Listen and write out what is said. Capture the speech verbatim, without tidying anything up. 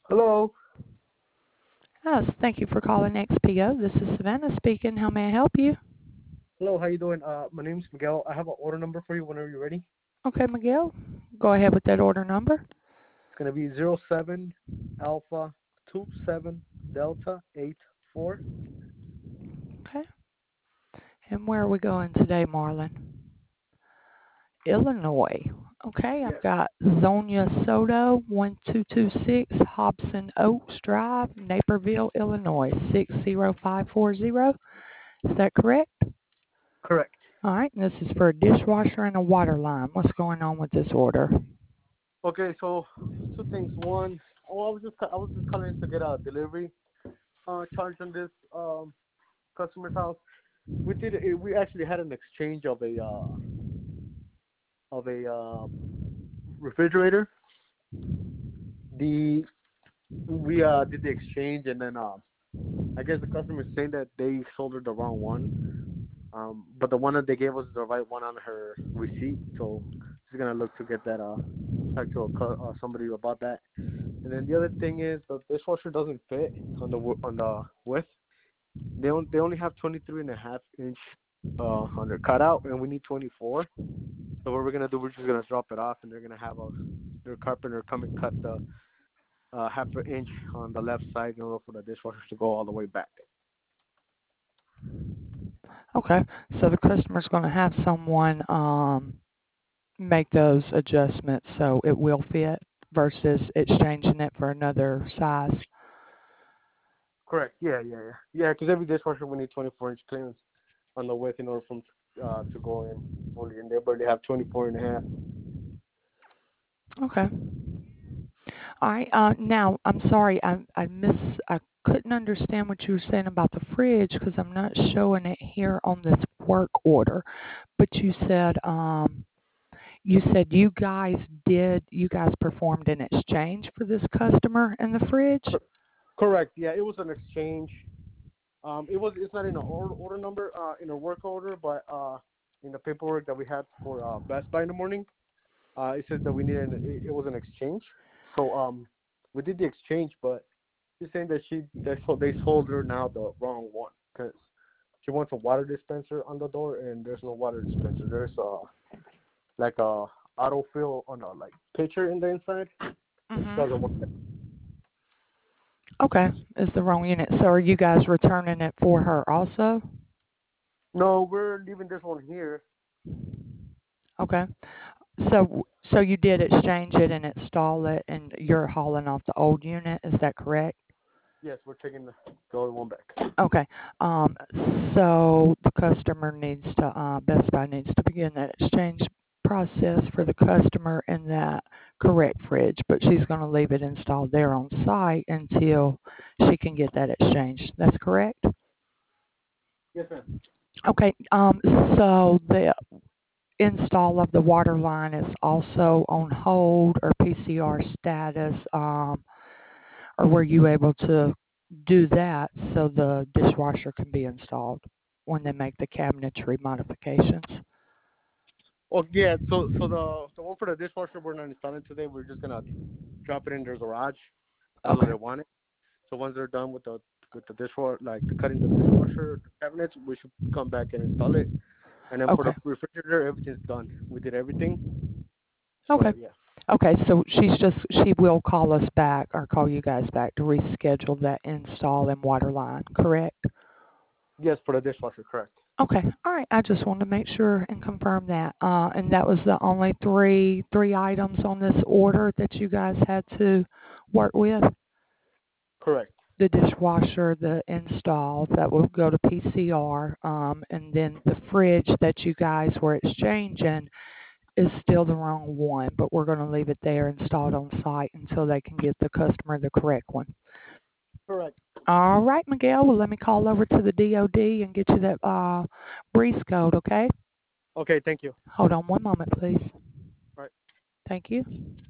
Hello. Yes, thank you for calling X P O. This is Savannah speaking. How may I help you? Hello, how you doing? Uh, my name's Miguel. I have an order number for you whenever you're ready. Okay, Miguel, go ahead with that order number. It's gonna be zero seven Alpha two seven Delta eight four. Okay. And where are we going today, Marlon? Illinois. Okay, I've Yes. got Zonia Soto, one two two six Hobson Oaks Drive, Naperville, Illinois, six zero five four zero. Is that correct? Correct. All right, and this is for a dishwasher and a water line. What's going on with this order? Okay, so two things. One, oh, I was just I was just calling to get a delivery uh charge on this um customer's house. We did it, we actually had an exchange of a uh of a uh refrigerator. The we uh did the exchange and then uh I guess the customer is saying that they sold her the wrong one. Um, but the one that they gave us is the right one on her receipt, so she's gonna look to get that. Uh, talk to a, cu- uh, somebody about that. And then the other thing is the dishwasher doesn't fit on the w- on the width. They on, they only have twenty-three and a half inch uh on their cutout, and we need twenty-four. So what we're gonna do, we're just gonna drop it off, and they're gonna have a their carpenter come and cut the uh, half an inch on the left side in order for the dishwasher to go all the way back. Okay, so the customer's going to have someone um, make those adjustments so it will fit versus exchanging it for another size. Correct. Yeah, yeah, yeah. Yeah, because every dishwasher we need twenty-four inch clearance on the width in order for them to, uh, to go in only, and they barely have twenty-four and a half. Okay. All right. Uh, now, I'm sorry, I I miss I couldn't understand what you were saying about the fridge because I'm not showing it here on this work order. But you said um you said you guys did you guys performed an exchange for this customer in the fridge. Correct. Yeah, it was an exchange. Um, it was. It's not in the order, order number, uh, in a work order, but uh, in the paperwork that we had for uh, Best Buy in the morning, uh, it says that we needed. An, it, it was an exchange. So um, we did the exchange, but she's saying that she that so they sold her now the wrong one because she wants a water dispenser on the door, and there's no water dispenser. There's uh like a autofill on a like pitcher in the inside. And she Mhm. doesn't want that. Okay, is the wrong unit. So are you guys returning it for her also? No, we're leaving this one here. Okay. So so you did exchange it and install it, and you're hauling off the old unit. Is that correct? Yes, we're taking the, the other one back. Okay. Um, so the customer needs to, uh, Best Buy needs to begin that exchange process for the customer in that correct fridge, but she's going to leave it installed there on site until she can get that exchange. That's correct? Yes, ma'am. Okay. Um, so the install of the water line is also on hold or P C R status, um, or were you able to do that so the dishwasher can be installed when they make the cabinetry modifications? Oh yeah, so so the the one for the dishwasher we're not installing today. We're just gonna drop it in their garage. That's what Okay. they want it. So once they're done with the with the dishwasher, like the cutting the dishwasher cabinets, we should come back and install it. And then for Okay. the refrigerator, everything's done. We did everything. Okay. So yeah. Okay. So she's just she will call us back or call you guys back to reschedule that install and water line, correct? Yes, for the dishwasher, correct. Okay. All right. I just wanted to make sure and confirm that. Uh, and that was the only three three items on this order that you guys had to work with. Correct. The dishwasher, the install that will go to P C R, um, and then the fridge that you guys were exchanging is still the wrong one, but we're going to leave it there installed on site until they can get the customer the correct one. Correct. All right, Miguel. Well, let me call over to the D O D and get you that uh, breeze code, okay? Okay, thank you. Hold on one moment, please. All right. Thank you.